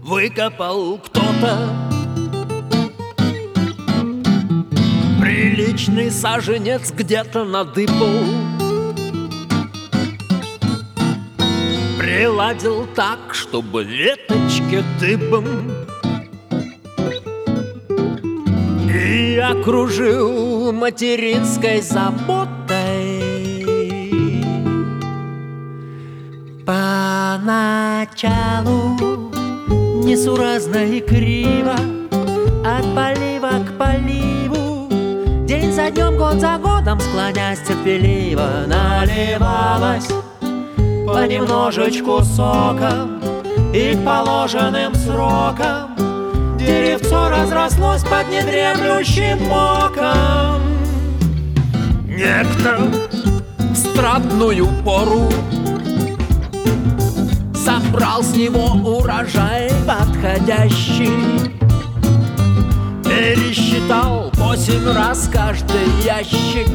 выкопал кто-то приличный саженец, где-то надыбал, приладил так, чтобы веточки дыбом, и окружил материнской заботой. Поначалу несуразно и криво, от полива к поливу, день за днем, год за годом, склонясь терпеливо, наливалась понемножечку соком, и к положенным срокам деревцо разрослось под недремлющим моком. Некто в страдную пору собрал с него урожай подходящий, пересчитал 8 раз каждый ящик,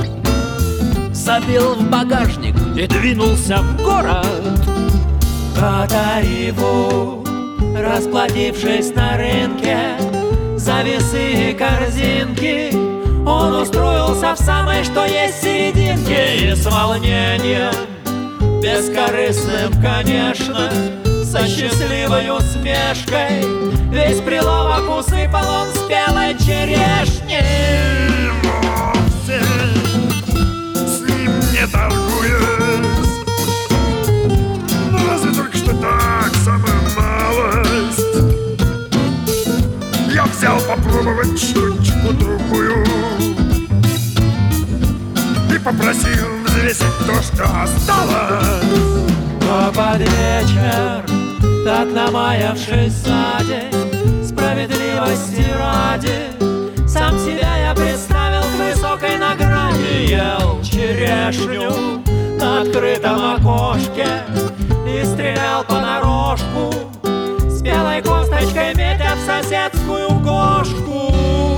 забил в багажник и двинулся в город. По тарифу, расплатившись на рынке за весы и корзинки, он устроился в самой что есть серединке. И с волнением, бескорыстным, конечно, со счастливой усмешкой, весь прилавок усыпал он спелой черешней. Вовсе с ним не торгуюсь, но разве только что так, самая малость. Я взял попробовать штучку другую и попросил взвесить то, что осталось. Но под вечер, так намаявшись сзади, справедливости ради, сам себя я представил к высокой награде. Ел черешню на открытом окошке и стрелял понарошку, с белой косточкой метя в соседскую кошку.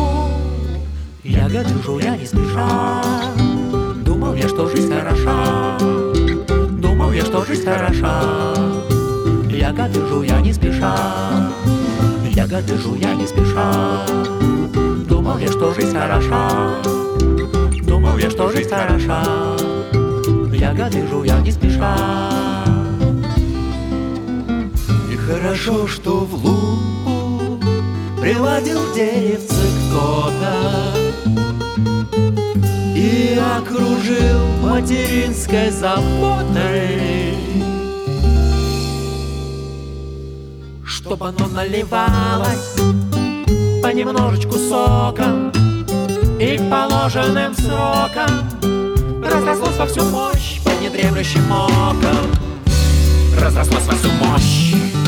Ягоды жуя не спеша, думал я, что жизнь хороша, думал я, что жизнь хороша. Ягоды жуя не спеша, ягоды жуя не спеша, думал я, что жизнь хороша, думал я, что жизнь хороша. Ягоды жуя не спеша. И хорошо, что в луг приладил деревце кто-то и окружил материнской заботой, чтоб оно наливалось понемножечку соком, и к положенным срокам разрослось во всю мощь под недремлющим оком, разрослось во всю мощь.